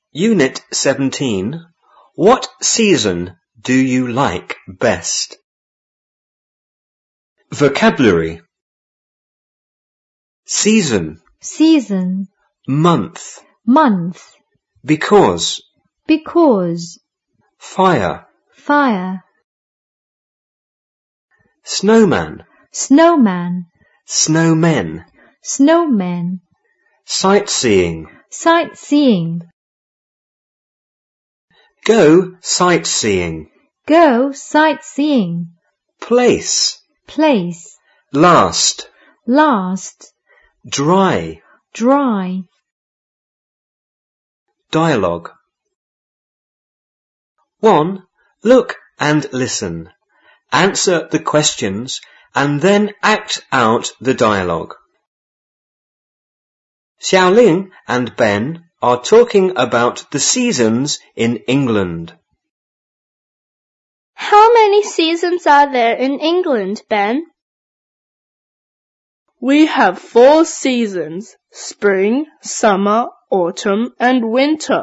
Unit 17. What season do you like best? Vocabulary. Season. Season. Month. Month. Because. Because. Fire. Fire. Snowman. Snowman. Snowmen. Snowman. Sightseeing. Sightseeing. Go sightseeing. Go sightseeing. Place. Place. Last. Last. Dry. Dry. Dialogue. 1. Look and listen. Answer the questions and then act out the dialogue. Xiaoling and Ben are talking about the seasons in England. How many seasons are there in England, Ben? We have 4 seasons: spring, summer, autumn, and winter.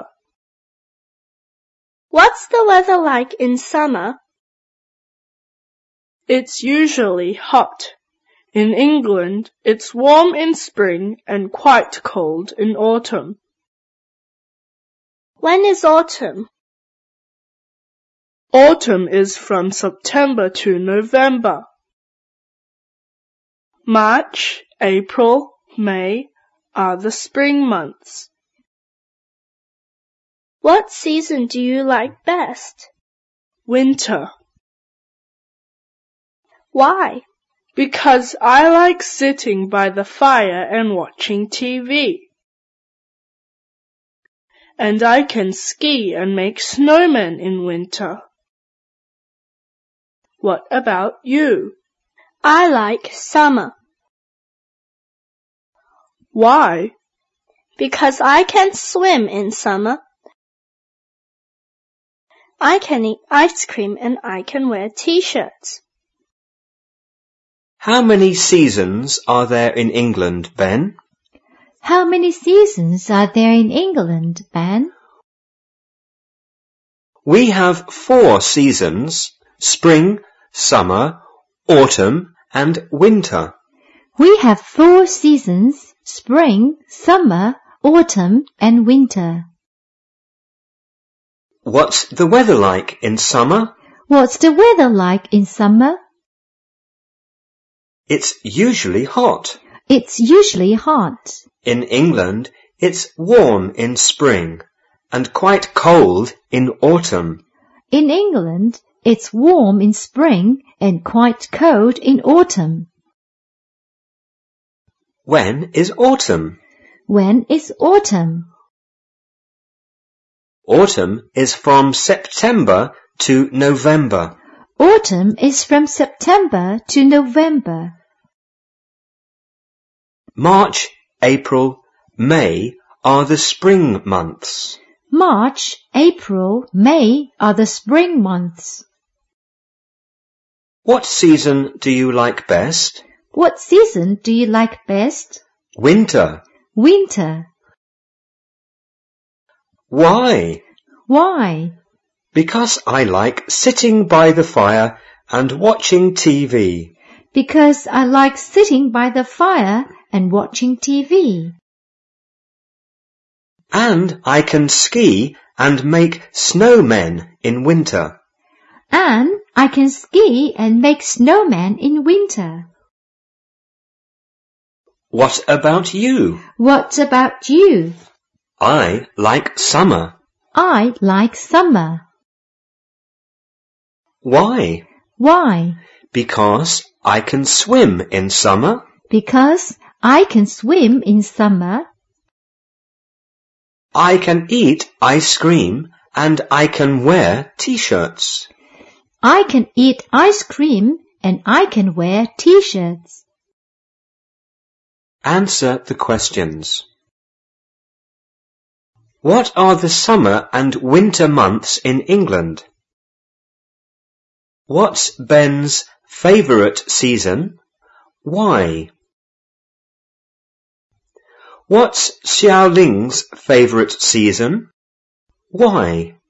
What's the weather like in summer? It's usually hot. In England, it's warm in spring and quite cold in autumn. When is autumn? Autumn is from September to November. March, April, May are the spring months. What season do you like best? Winter. Why? Because I like sitting by the fire and watching TV. And I can ski and make snowmen in winter. What about you? I like summer. Why? Because I can swim in summer. I can eat ice cream and I can wear t-shirts. How many seasons are there in England, Ben? How many seasons are there in England, Ben? We have 4 seasons: spring, summer, autumn, and winter. We have 4 seasons: spring, summer, autumn, and winter. What's the weather like in summer? What's the weather like in summer? It's usually hot. It's usually hot. In England, it's warm in spring and quite cold in autumn. In England, it's warm in spring and quite cold in autumn. When is autumn? When is autumn? Autumn is from September to November. Autumn is from September to November. March, April, May are the spring months. March, April, May are the spring months. What season do you like best? What season do you like best? Winter. Winter. Why? Why? Because I like sitting by the fire and watching TV. Because I like sitting by the fire and watching TV. And I can ski and make snowmen in winter. And I can ski and make snowmen in winter. What about you? What about you? I like summer. I like summer. Why? Why? Because I can swim in summer. Because I can swim in summer. I can eat ice cream and I can wear t-shirts. I can eat ice cream and I can wear t-shirts. Answer the questions. What are the summer and winter months in England? What's Ben's favourite season? Why? What's Xiaoling's favourite season? Why?